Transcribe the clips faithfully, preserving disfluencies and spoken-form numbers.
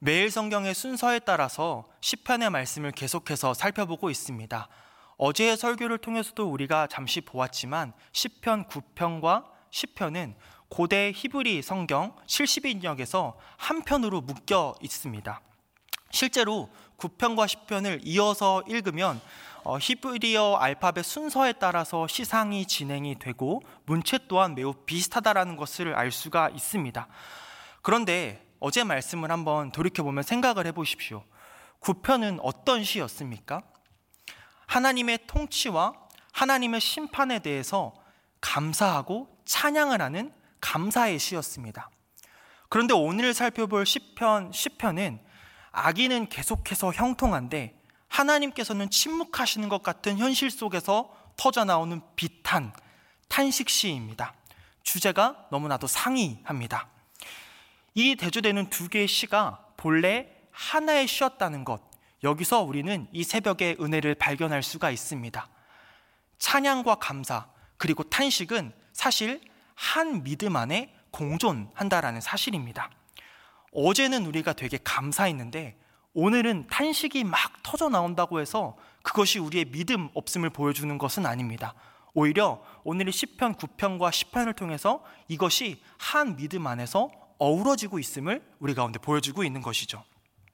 매일 성경의 순서에 따라서 시편의 말씀을 계속해서 살펴보고 있습니다. 어제의 설교를 통해서도 우리가 잠시 보았지만 시편 구 편과 십 편은 고대 히브리 성경 칠십 인역에서 한 편으로 묶여 있습니다. 실제로 구 편과 십 편을 이어서 읽으면 어, 히브리어 알파벳 순서에 따라서 시상이 진행이 되고 문체 또한 매우 비슷하다는 것을 알 수가 있습니다. 그런데 어제 말씀을 한번 돌이켜보면 생각을 해보십시오. 구 편은 어떤 시였습니까? 하나님의 통치와 하나님의 심판에 대해서 감사하고 찬양을 하는 감사의 시였습니다. 그런데 오늘 살펴볼 십 편, 십 편은 악인은 계속해서 형통한데 하나님께서는 침묵하시는 것 같은 현실 속에서 터져나오는 비탄, 탄식시입니다. 주제가 너무나도 상이합니다. 이 대조되는 두 개의 시가 본래 하나의 시였다는 것, 여기서 우리는 이 새벽의 은혜를 발견할 수가 있습니다. 찬양과 감사, 그리고 탄식은 사실 한 믿음 안에 공존한다라는 사실입니다. 어제는 우리가 되게 감사했는데 오늘은 탄식이 막 터져 나온다고 해서 그것이 우리의 믿음 없음을 보여주는 것은 아닙니다. 오히려 오늘의 시편 구 편과 십 편을 통해서 이것이 한 믿음 안에서 어우러지고 있음을 우리 가운데 보여주고 있는 것이죠.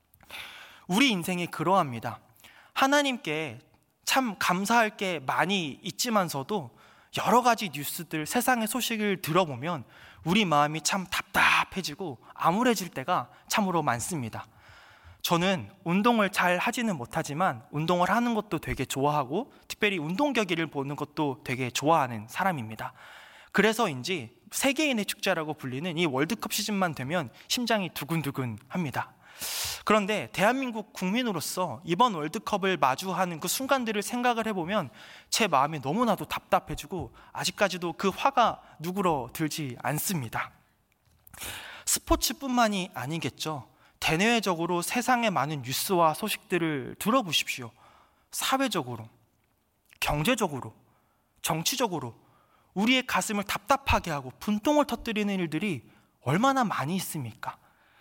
우리 인생이 그러합니다. 하나님께 참 감사할 게 많이 있지만서도 여러 가지 뉴스들, 세상의 소식을 들어보면 우리 마음이 참 답답해지고 암울해질 때가 참으로 많습니다. 저는 운동을 잘 하지는 못하지만 운동을 하는 것도 되게 좋아하고 특별히 운동 경기를 보는 것도 되게 좋아하는 사람입니다. 그래서인지 세계인의 축제라고 불리는 이 월드컵 시즌만 되면 심장이 두근두근 합니다. 그런데 대한민국 국민으로서 이번 월드컵을 마주하는 그 순간들을 생각을 해보면 제 마음이 너무나도 답답해지고 아직까지도 그 화가 누그러들지 않습니다. 스포츠뿐만이 아니겠죠. 대내외적으로 세상의 많은 뉴스와 소식들을 들어보십시오. 사회적으로, 경제적으로, 정치적으로 우리의 가슴을 답답하게 하고 분통을 터뜨리는 일들이 얼마나 많이 있습니까?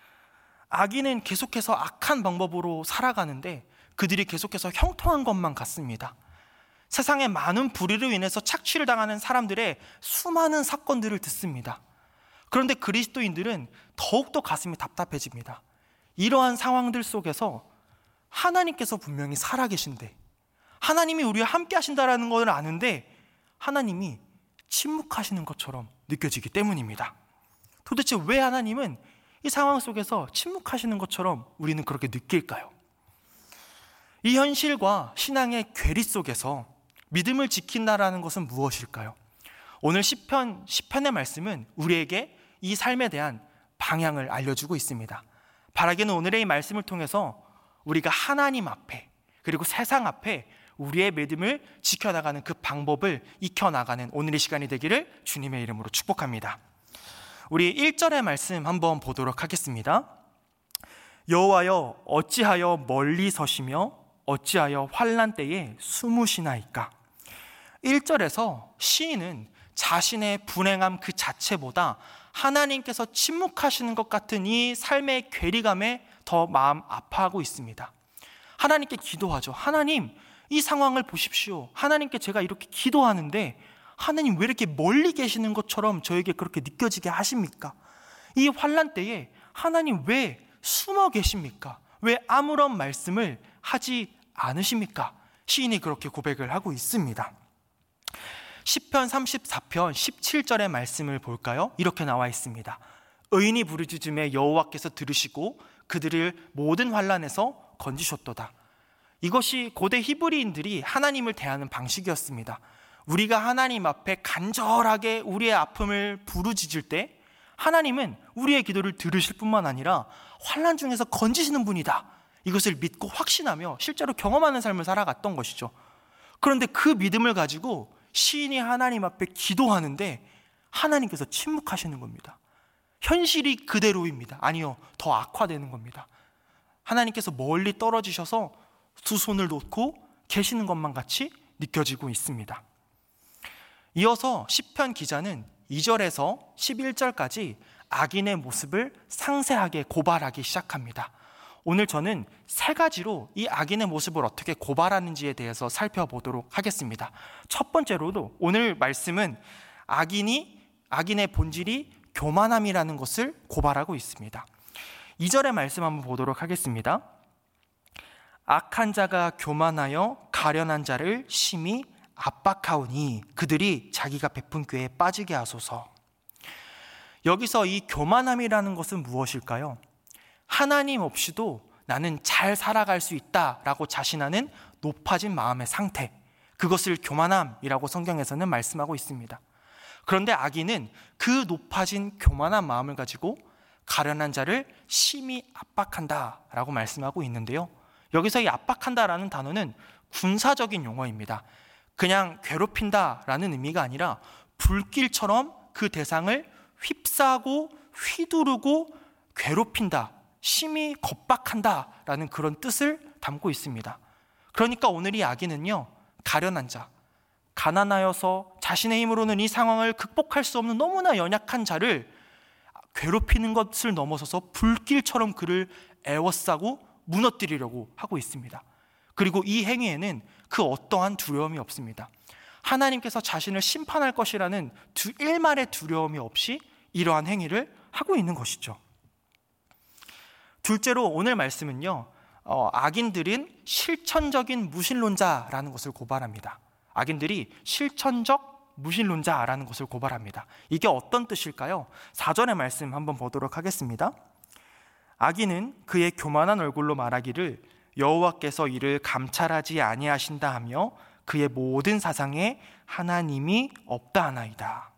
악인은 계속해서 악한 방법으로 살아가는데 그들이 계속해서 형통한 것만 같습니다. 세상의 많은 불의로 인해서 착취를 당하는 사람들의 수많은 사건들을 듣습니다. 그런데 그리스도인들은 더욱더 가슴이 답답해집니다. 이러한 상황들 속에서 하나님께서 분명히 살아계신데, 하나님이 우리와 함께 하신다는 걸 아는데 하나님이 침묵하시는 것처럼 느껴지기 때문입니다. 도대체 왜 하나님은 이 상황 속에서 침묵하시는 것처럼 우리는 그렇게 느낄까요? 이 현실과 신앙의 괴리 속에서 믿음을 지킨다라는 것은 무엇일까요? 오늘 십 편, 십 편의 말씀은 우리에게 이 삶에 대한 방향을 알려주고 있습니다. 바라기는 오늘의 이 말씀을 통해서 우리가 하나님 앞에 그리고 세상 앞에 우리의 믿음을 지켜나가는 그 방법을 익혀나가는 오늘의 시간이 되기를 주님의 이름으로 축복합니다. 우리 일 절의 말씀 한번 보도록 하겠습니다. 여호와여 어찌하여 멀리 서시며 어찌하여 환난 때에 숨으시나이까. 일 절에서 시인은 자신의 불행함 그 자체보다 하나님께서 침묵하시는 것 같은 이 삶의 괴리감에 더 마음 아파하고 있습니다. 하나님께 기도하죠. 하나님, 이 상황을 보십시오. 하나님께 제가 이렇게 기도하는데 하나님 왜 이렇게 멀리 계시는 것처럼 저에게 그렇게 느껴지게 하십니까? 이 환난 때에 하나님 왜 숨어 계십니까? 왜 아무런 말씀을 하지 않으십니까? 시인이 그렇게 고백을 하고 있습니다. 시편 삼십사 편 십칠 절의 말씀을 볼까요? 이렇게 나와 있습니다. 의인이 부르짖음에 여호와께서 들으시고 그들을 모든 환난에서 건지셨도다. 이것이 고대 히브리인들이 하나님을 대하는 방식이었습니다. 우리가 하나님 앞에 간절하게 우리의 아픔을 부르짖을 때 하나님은 우리의 기도를 들으실 뿐만 아니라 환난 중에서 건지시는 분이다, 이것을 믿고 확신하며 실제로 경험하는 삶을 살아갔던 것이죠. 그런데 그 믿음을 가지고 시인이 하나님 앞에 기도하는데 하나님께서 침묵하시는 겁니다. 현실이 그대로입니다. 아니요, 더 악화되는 겁니다. 하나님께서 멀리 떨어지셔서 두 손을 놓고 계시는 것만 같이 느껴지고 있습니다. 이어서 시편 기자는 이 절에서 십일 절까지 악인의 모습을 상세하게 고발하기 시작합니다. 오늘 저는 세 가지로 이 악인의 모습을 어떻게 고발하는지에 대해서 살펴보도록 하겠습니다. 첫 번째로도 오늘 말씀은 악인이 악인의 본질이 교만함이라는 것을 고발하고 있습니다. 이 절의 말씀 한번 보도록 하겠습니다. 악한 자가 교만하여 가련한 자를 심히 압박하오니 그들이 자기가 베푼 꾀에 빠지게 하소서. 여기서 이 교만함이라는 것은 무엇일까요? 하나님 없이도 나는 잘 살아갈 수 있다라고 자신하는 높아진 마음의 상태, 그것을 교만함이라고 성경에서는 말씀하고 있습니다. 그런데 악인은 그 높아진 교만한 마음을 가지고 가련한 자를 심히 압박한다라고 말씀하고 있는데요, 여기서 이 압박한다라는 단어는 군사적인 용어입니다. 그냥 괴롭힌다라는 의미가 아니라 불길처럼 그 대상을 휩싸고 휘두르고 괴롭힌다, 심히 겁박한다라는 그런 뜻을 담고 있습니다. 그러니까 오늘 이 악인은요, 가련한 자, 가난하여서 자신의 힘으로는 이 상황을 극복할 수 없는 너무나 연약한 자를 괴롭히는 것을 넘어서서 불길처럼 그를 에워싸고 무너뜨리려고 하고 있습니다. 그리고 이 행위에는 그 어떠한 두려움이 없습니다. 하나님께서 자신을 심판할 것이라는 두, 일말의 두려움이 없이 이러한 행위를 하고 있는 것이죠. 둘째로 오늘 말씀은요, 어, 악인들은 실천적인 무신론자라는 것을 고발합니다. 악인들이 실천적 무신론자라는 것을 고발합니다. 이게 어떤 뜻일까요? 사 절의 말씀 한번 보도록 하겠습니다. 악인은 그의 교만한 얼굴로 말하기를 여호와께서 이를 감찰하지 아니하신다 하며 그의 모든 사상에 하나님이 없다 하나이다.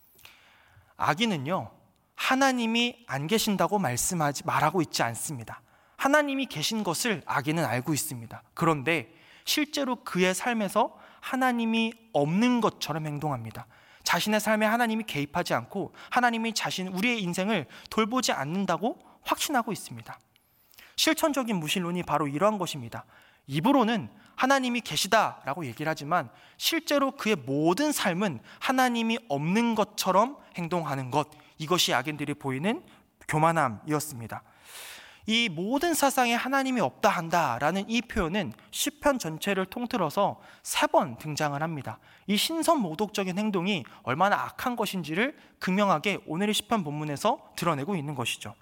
악인은요, 하나님이 안 계신다고 말씀하지 말하고 있지 않습니다. 하나님이 계신 것을 악인은 알고 있습니다. 그런데 실제로 그의 삶에서 하나님이 없는 것처럼 행동합니다. 자신의 삶에 하나님이 개입하지 않고 하나님이 자신 우리의 인생을 돌보지 않는다고 확신하고 있습니다. 실천적인 무신론이 바로 이러한 것입니다. 입으로는 하나님이 계시다라고 얘기를 하지만 실제로 그의 모든 삶은 하나님이 없는 것처럼 행동하는 것, 이것이 악인들이 보이는 교만함이었습니다. 이 모든 사상에 하나님이 없다 한다라는 이 표현은 시편 전체를 통틀어서 세 번 등장을 합니다. 이 신선모독적인 행동이 얼마나 악한 것인지를 극명하게 오늘의 시편 본문에서 드러내고 있는 것이죠.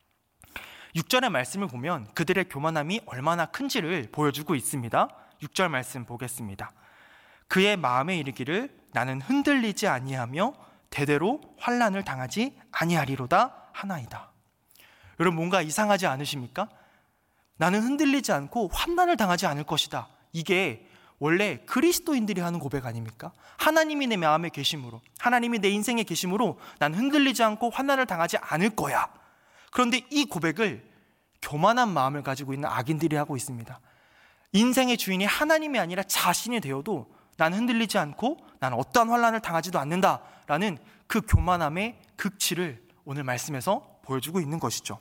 육 절의 말씀을 보면 그들의 교만함이 얼마나 큰지를 보여주고 있습니다. 육 절 말씀 보겠습니다. 그의 마음에 이르기를 나는 흔들리지 아니하며 대대로 환난을 당하지 아니하리로다 하나이다. 여러분, 뭔가 이상하지 않으십니까? 나는 흔들리지 않고 환난을 당하지 않을 것이다. 이게 원래 그리스도인들이 하는 고백 아닙니까? 하나님이 내 마음에 계심으로, 하나님이 내 인생에 계심으로 난 흔들리지 않고 환난을 당하지 않을 거야. 그런데 이 고백을 교만한 마음을 가지고 있는 악인들이 하고 있습니다. 인생의 주인이 하나님이 아니라 자신이 되어도 난 흔들리지 않고 난 어떠한 환난을 당하지도 않는다라는 그 교만함의 극치를 오늘 말씀에서 보여주고 있는 것이죠.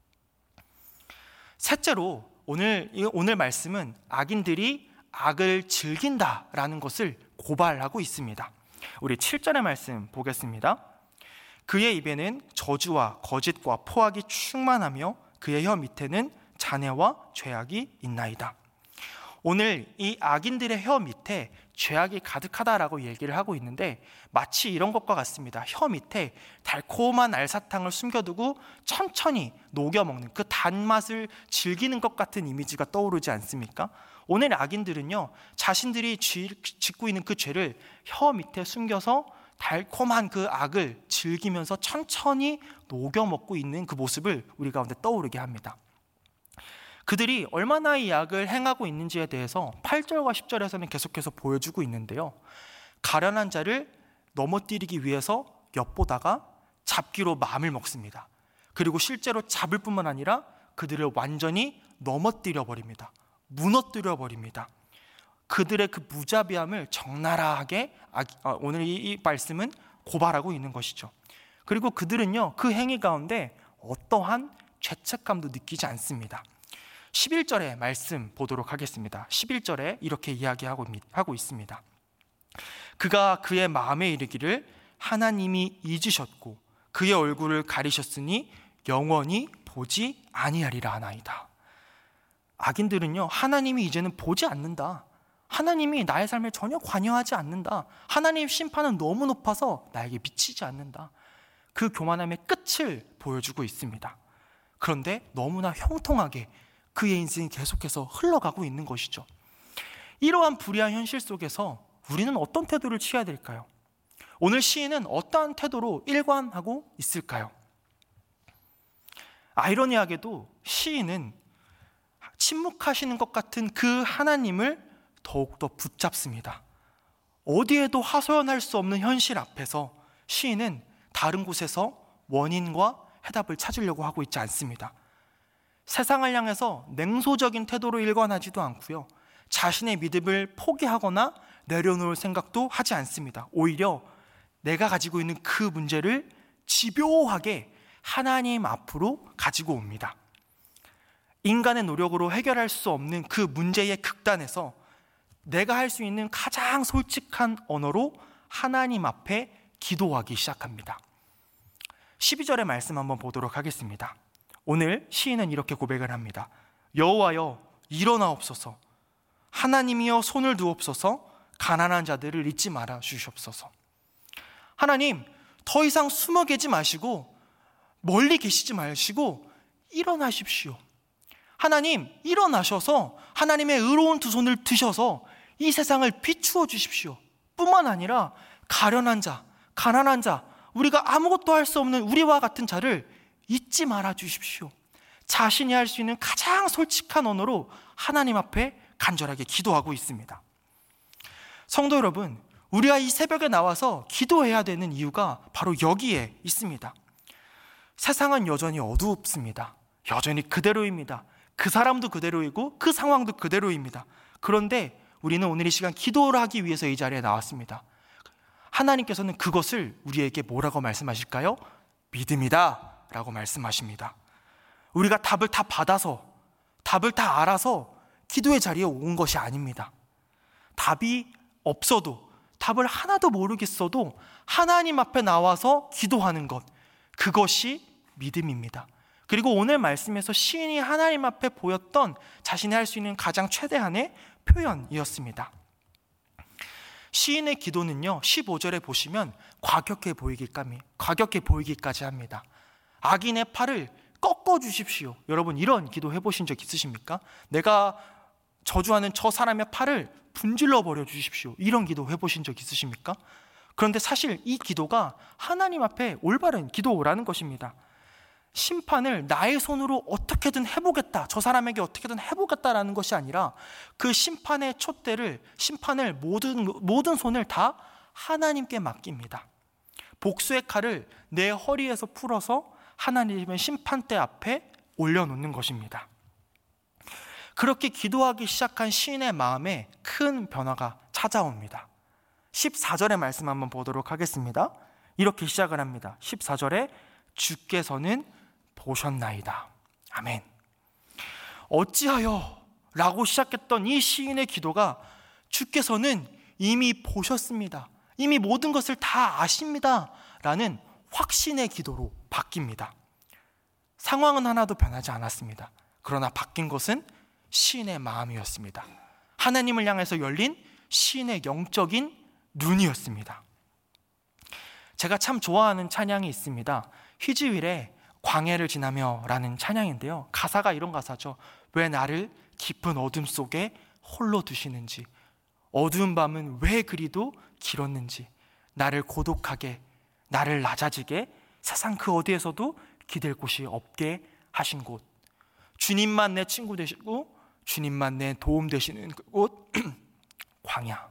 셋째로 오늘, 오늘 말씀은 악인들이 악을 즐긴다라는 것을 고발하고 있습니다. 우리 칠 절의 말씀 보겠습니다. 그의 입에는 저주와 거짓과 포악이 충만하며 그의 혀 밑에는 잔해와 죄악이 있나이다. 오늘 이 악인들의 혀 밑에 죄악이 가득하다라고 얘기를 하고 있는데 마치 이런 것과 같습니다. 혀 밑에 달콤한 알사탕을 숨겨두고 천천히 녹여먹는 그 단맛을 즐기는 것 같은 이미지가 떠오르지 않습니까? 오늘 악인들은요, 자신들이 짓고 있는 그 죄를 혀 밑에 숨겨서 달콤한 그 악을 즐기면서 천천히 녹여먹고 있는 그 모습을 우리 가운데 떠오르게 합니다. 그들이 얼마나 이 악을 행하고 있는지에 대해서 팔 절과 십 절에서는 계속해서 보여주고 있는데요, 가련한 자를 넘어뜨리기 위해서 엿보다가 잡기로 마음을 먹습니다. 그리고 실제로 잡을 뿐만 아니라 그들을 완전히 넘어뜨려 버립니다. 무너뜨려 버립니다. 그들의 그 무자비함을 적나라하게 오늘 이 말씀은 고발하고 있는 것이죠. 그리고 그들은요, 그 행위 가운데 어떠한 죄책감도 느끼지 않습니다. 십일 절의 말씀 보도록 하겠습니다. 십일 절에 이렇게 이야기하고 하고 있습니다. 그가 그의 마음에 이르기를 하나님이 잊으셨고 그의 얼굴을 가리셨으니 영원히 보지 아니하리라 하나이다. 악인들은요, 하나님이 이제는 보지 않는다, 하나님이 나의 삶에 전혀 관여하지 않는다, 하나님의 심판은 너무 높아서 나에게 미치지 않는다, 그 교만함의 끝을 보여주고 있습니다. 그런데 너무나 형통하게 그의 인생이 계속해서 흘러가고 있는 것이죠. 이러한 불의한 현실 속에서 우리는 어떤 태도를 취해야 될까요? 오늘 시인은 어떠한 태도로 일관하고 있을까요? 아이러니하게도 시인은 침묵하시는 것 같은 그 하나님을 더욱더 붙잡습니다. 어디에도 하소연할 수 없는 현실 앞에서 시인은 다른 곳에서 원인과 해답을 찾으려고 하고 있지 않습니다. 세상을 향해서 냉소적인 태도로 일관하지도 않고요, 자신의 믿음을 포기하거나 내려놓을 생각도 하지 않습니다. 오히려 내가 가지고 있는 그 문제를 집요하게 하나님 앞으로 가지고 옵니다. 인간의 노력으로 해결할 수 없는 그 문제의 극단에서 내가 할 수 있는 가장 솔직한 언어로 하나님 앞에 기도하기 시작합니다. 십이 절의 말씀 한번 보도록 하겠습니다. 오늘 시인은 이렇게 고백을 합니다. 여호와여 일어나옵소서, 하나님이여 손을 두옵소서, 가난한 자들을 잊지 말아 주시옵소서. 하나님, 더 이상 숨어 계지 마시고 멀리 계시지 마시고 일어나십시오. 하나님, 일어나셔서 하나님의 의로운 두 손을 드셔서 이 세상을 비추어 주십시오. 뿐만 아니라 가련한 자, 가난한 자, 우리가 아무것도 할 수 없는 우리와 같은 자를 잊지 말아 주십시오. 자신이 할 수 있는 가장 솔직한 언어로 하나님 앞에 간절하게 기도하고 있습니다. 성도 여러분, 우리가 이 새벽에 나와서 기도해야 되는 이유가 바로 여기에 있습니다. 세상은 여전히 어둡습니다. 여전히 그대로입니다. 그 사람도 그대로이고 그 상황도 그대로입니다. 그런데 우리는 오늘 이 시간 기도를 하기 위해서 이 자리에 나왔습니다. 하나님께서는 그것을 우리에게 뭐라고 말씀하실까요? 믿음이다 라고 말씀하십니다. 우리가 답을 다 받아서, 답을 다 알아서 기도의 자리에 온 것이 아닙니다. 답이 없어도, 답을 하나도 모르겠어도 하나님 앞에 나와서 기도하는 것, 그것이 믿음입니다. 그리고 오늘 말씀에서 시인이 하나님 앞에 보였던 자신이 할 수 있는 가장 최대한의 표현이었습니다. 시인의 기도는요, 십오 절에 보시면 과격해 보이기까지, 과격해 보이기까지 합니다. 악인의 팔을 꺾어 주십시오. 여러분, 이런 기도 해보신 적 있으십니까? 내가 저주하는 저 사람의 팔을 분질러 버려 주십시오. 이런 기도 해보신 적 있으십니까? 그런데 사실 이 기도가 하나님 앞에 올바른 기도라는 것입니다. 심판을 나의 손으로 어떻게든 해보겠다, 저 사람에게 어떻게든 해보겠다라는 것이 아니라 그 심판의 촛대를, 심판을 모든, 모든 손을 다 하나님께 맡깁니다. 복수의 칼을 내 허리에서 풀어서 하나님의 심판대 앞에 올려놓는 것입니다. 그렇게 기도하기 시작한 시인의 마음에 큰 변화가 찾아옵니다. 십사 절의 말씀 한번 보도록 하겠습니다. 이렇게 시작을 합니다. 십사 절에 주께서는 보셨나이다. 아멘. 어찌하여 라고 시작했던 이 시인의 기도가 주께서는 이미 보셨습니다, 이미 모든 것을 다 아십니다 라는 확신의 기도로 바뀝니다. 상황은 하나도 변하지 않았습니다. 그러나 바뀐 것은 시인의 마음이었습니다. 하나님을 향해서 열린 시인의 영적인 눈이었습니다. 제가 참 좋아하는 찬양이 있습니다. 히즈윌의 광해를 지나며 라는 찬양인데요, 가사가 이런 가사죠. 왜 나를 깊은 어둠 속에 홀로 두시는지, 어두운 밤은 왜 그리도 길었는지, 나를 고독하게, 나를 낮아지게 세상 그 어디에서도 기댈 곳이 없게 하신 곳, 주님만 내 친구 되시고 주님만 내 도움 되시는 곳 광야.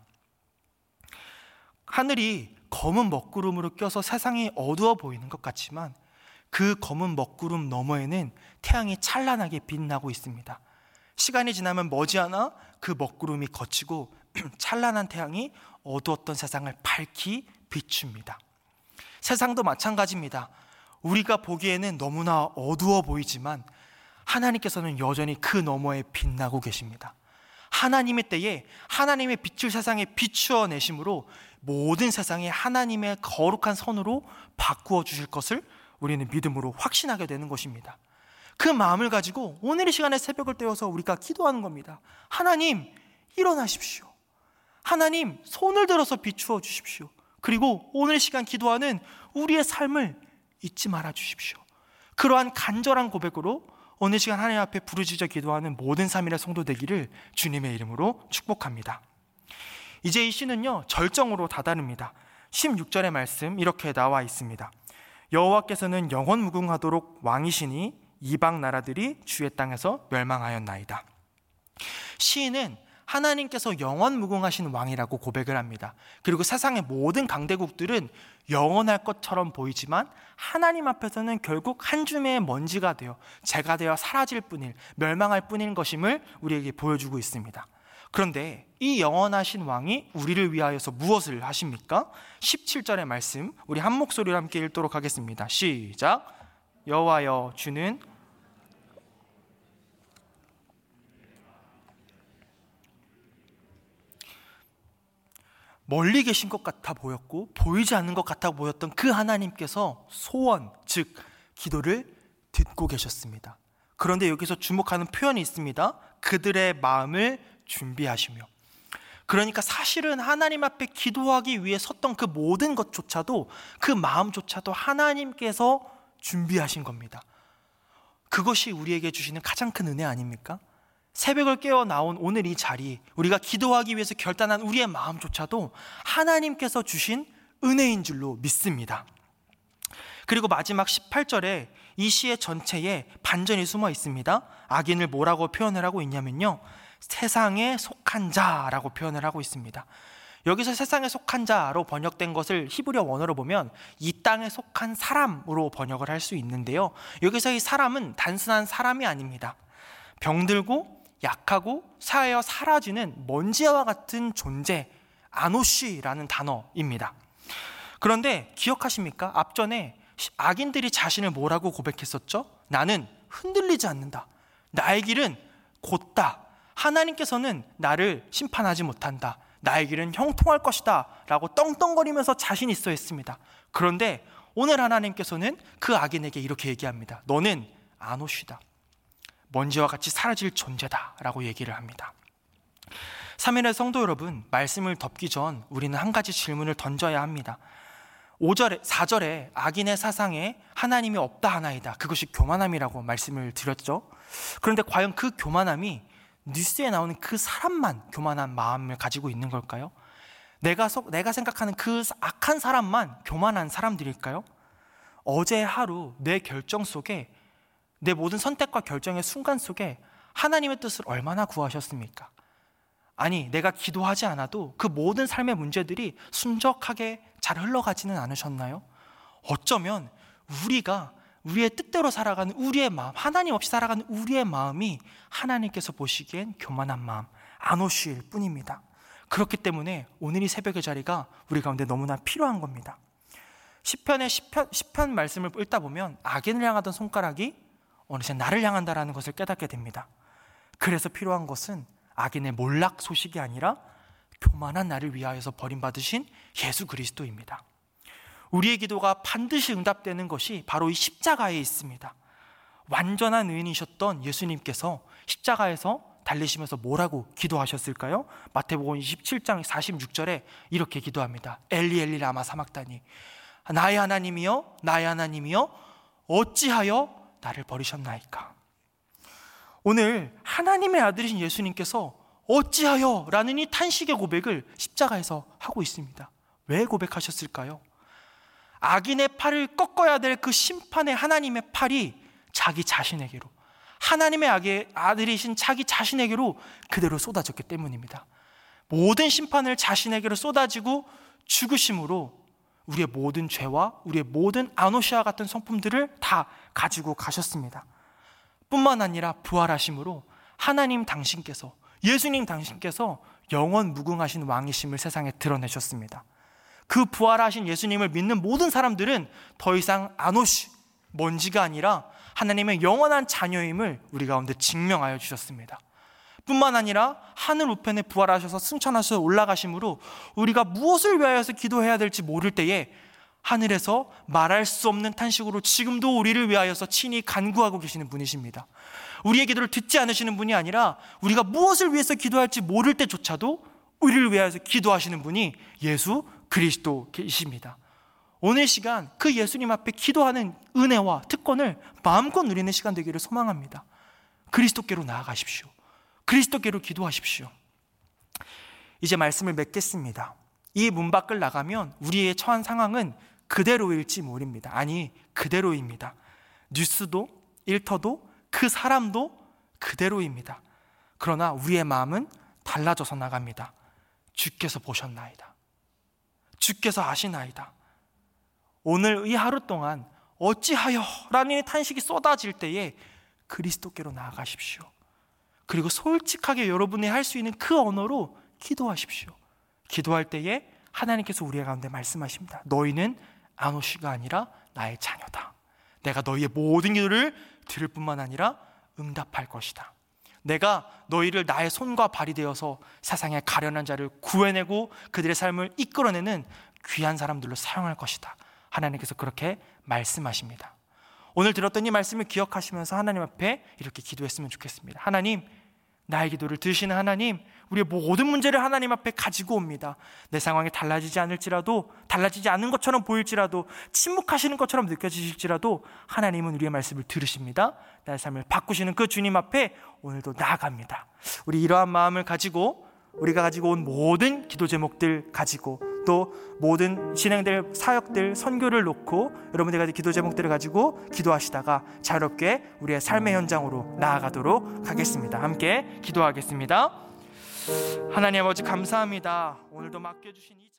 하늘이 검은 먹구름으로 껴서 세상이 어두워 보이는 것 같지만 그 검은 먹구름 너머에는 태양이 찬란하게 빛나고 있습니다. 시간이 지나면 머지않아 그 먹구름이 걷히고 찬란한 태양이 어두웠던 세상을 밝히 비춥니다. 세상도 마찬가지입니다. 우리가 보기에는 너무나 어두워 보이지만 하나님께서는 여전히 그 너머에 빛나고 계십니다. 하나님의 때에 하나님의 빛을 세상에 비추어 내심으로 모든 세상이 하나님의 거룩한 선으로 바꾸어 주실 것을 우리는 믿음으로 확신하게 되는 것입니다. 그 마음을 가지고 오늘 이 시간에 새벽을 떼어서 우리가 기도하는 겁니다. 하나님, 일어나십시오. 하나님, 손을 들어서 비추어 주십시오. 그리고 오늘 이 시간 기도하는 우리의 삶을 잊지 말아 주십시오. 그러한 간절한 고백으로 오늘 시간 하나님 앞에 부르짖어 기도하는 모든 삼일의 성도 되기를 주님의 이름으로 축복합니다. 이제 이 시는요, 절정으로 다다릅니다. 십육 절의 말씀 이렇게 나와 있습니다. 여호와께서는 영원 무궁하도록 왕이시니 이방 나라들이 주의 땅에서 멸망하였나이다. 시인은 하나님께서 영원 무궁하신 왕이라고 고백을 합니다. 그리고 세상의 모든 강대국들은 영원할 것처럼 보이지만 하나님 앞에서는 결국 한 줌의 먼지가 되어 재가 되어 사라질 뿐일, 멸망할 뿐인 것임을 우리에게 보여주고 있습니다. 그런데 이 영원하신 왕이 우리를 위하여서 무엇을 하십니까? 십칠 절의 말씀 우리 한 목소리로 함께 읽도록 하겠습니다. 시작. 여호와여, 주는 멀리 계신 것 같아 보였고 보이지 않는 것 같아 보였던 그 하나님께서 소원, 즉 기도를 듣고 계셨습니다. 그런데 여기서 주목하는 표현이 있습니다. 그들의 마음을 준비하시며. 그러니까 사실은 하나님 앞에 기도하기 위해 섰던 그 모든 것조차도, 그 마음조차도 하나님께서 준비하신 겁니다. 그것이 우리에게 주시는 가장 큰 은혜 아닙니까? 새벽을 깨어 나온 오늘 이 자리, 우리가 기도하기 위해서 결단한 우리의 마음조차도 하나님께서 주신 은혜인 줄로 믿습니다. 그리고 마지막 십팔 절에 이 시의 전체에 반전이 숨어 있습니다. 악인을 뭐라고 표현을 하고 있냐면요, 세상에 속한 자라고 표현을 하고 있습니다. 여기서 세상에 속한 자로 번역된 것을 히브리어 원어로 보면 이 땅에 속한 사람으로 번역을 할 수 있는데요, 여기서 이 사람은 단순한 사람이 아닙니다. 병들고 약하고 사하여 사라지는 먼지와 같은 존재, 아노시라는 단어입니다. 그런데 기억하십니까? 앞전에 악인들이 자신을 뭐라고 고백했었죠? 나는 흔들리지 않는다. 나의 길은 곧다. 하나님께서는 나를 심판하지 못한다. 나의 길은 형통할 것이다 라고 떵떵거리면서 자신 있어 했습니다. 그런데 오늘 하나님께서는 그 악인에게 이렇게 얘기합니다. 너는 아노시다. 먼지와 같이 사라질 존재다 라고 얘기를 합니다. 삼일의 성도 여러분, 말씀을 덮기 전 우리는 한 가지 질문을 던져야 합니다. 오 절에, 사 절에 악인의 사상에 하나님이 없다 하나이다, 그것이 교만함이라고 말씀을 드렸죠. 그런데 과연 그 교만함이 뉴스에 나오는 그 사람만 교만한 마음을 가지고 있는 걸까요? 내가, 내가 생각하는 그 악한 사람만 교만한 사람들일까요? 어제 하루 내 결정 속에, 내 모든 선택과 결정의 순간 속에 하나님의 뜻을 얼마나 구하셨습니까? 아니, 내가 기도하지 않아도 그 모든 삶의 문제들이 순적하게 잘 흘러가지는 않으셨나요? 어쩌면 우리가 우리의 뜻대로 살아가는 우리의 마음, 하나님 없이 살아가는 우리의 마음이 하나님께서 보시기엔 교만한 마음, 아노시일 뿐입니다. 그렇기 때문에 오늘 이 새벽의 자리가 우리 가운데 너무나 필요한 겁니다. 시편의 시편, 시편 말씀을 읽다 보면 악인을 향하던 손가락이 어느새 나를 향한다라는 것을 깨닫게 됩니다. 그래서 필요한 것은 악인의 몰락 소식이 아니라 교만한 나를 위하여서 버림받으신 예수 그리스도입니다. 우리의 기도가 반드시 응답되는 것이 바로 이 십자가에 있습니다. 완전한 의인이셨던 예수님께서 십자가에서 달리시면서 뭐라고 기도하셨을까요? 마태복음 이십칠 장 사십육 절에 이렇게 기도합니다. 엘리 엘리 라마 사막다니, 나의 하나님이여 나의 하나님이여 어찌하여 나를 버리셨나이까. 오늘 하나님의 아들이신 예수님께서 어찌하여 라는 이 탄식의 고백을 십자가에서 하고 있습니다. 왜 고백하셨을까요? 악인의 팔을 꺾어야 될 그 심판의 하나님의 팔이 자기 자신에게로, 하나님의 아들이신 자기 자신에게로 그대로 쏟아졌기 때문입니다. 모든 심판을 자신에게로 쏟아지고 죽으심으로 우리의 모든 죄와 우리의 모든 아노시아 같은 성품들을 다 가지고 가셨습니다. 뿐만 아니라 부활하심으로 하나님 당신께서, 예수님 당신께서 영원 무궁하신 왕이심을 세상에 드러내셨습니다. 그 부활하신 예수님을 믿는 모든 사람들은 더 이상 아노시, 먼지가 아니라 하나님의 영원한 자녀임을 우리 가운데 증명하여 주셨습니다. 뿐만 아니라 하늘 우편에 부활하셔서 승천하셔서 올라가심으로 우리가 무엇을 위하여서 기도해야 될지 모를 때에 하늘에서 말할 수 없는 탄식으로 지금도 우리를 위하여서 친히 간구하고 계시는 분이십니다. 우리의 기도를 듣지 않으시는 분이 아니라 우리가 무엇을 위해서 기도할지 모를 때조차도 우리를 위하여서 기도하시는 분이 예수 그리스도이십니다. 오늘 시간 그 예수님 앞에 기도하는 은혜와 특권을 마음껏 누리는 시간 되기를 소망합니다. 그리스도께로 나아가십시오. 그리스도께로 기도하십시오. 이제 말씀을 맺겠습니다. 이 문 밖을 나가면 우리의 처한 상황은 그대로일지 모릅니다. 아니, 그대로입니다. 뉴스도 일터도 그 사람도 그대로입니다. 그러나 우리의 마음은 달라져서 나갑니다. 주께서 보셨나이다. 주께서 아시나이다. 오늘 이 하루 동안 어찌하여 라는 탄식이 쏟아질 때에 그리스도께로 나아가십시오. 그리고 솔직하게 여러분이 할 수 있는 그 언어로 기도하십시오. 기도할 때에 하나님께서 우리 가운데 말씀하십니다. 너희는 아노시가 아니라 나의 자녀다. 내가 너희의 모든 기도를 들을 뿐만 아니라 응답할 것이다. 내가 너희를 나의 손과 발이 되어서 세상의 가련한 자를 구해내고 그들의 삶을 이끌어내는 귀한 사람들로 사용할 것이다. 하나님께서 그렇게 말씀하십니다. 오늘 들었던 이 말씀을 기억하시면서 하나님 앞에 이렇게 기도했으면 좋겠습니다. 하나님, 나의 기도를 들으시는 하나님, 우리의 모든 문제를 하나님 앞에 가지고 옵니다. 내 상황이 달라지지 않을지라도, 달라지지 않는 것처럼 보일지라도, 침묵하시는 것처럼 느껴지실지라도 하나님은 우리의 말씀을 들으십니다. 나의 삶을 바꾸시는 그 주님 앞에 오늘도 나아갑니다. 우리 이러한 마음을 가지고 우리가 가지고 온 모든 기도 제목들 가지고 또 모든 진행될 사역들, 선교를 놓고 여러분들이 가진 기도 제목들을 가지고 기도하시다가 자유롭게 우리의 삶의 현장으로 나아가도록 하겠습니다. 함께 기도하겠습니다. 하나님 아버지 감사합니다. 오늘도 맡겨주신 이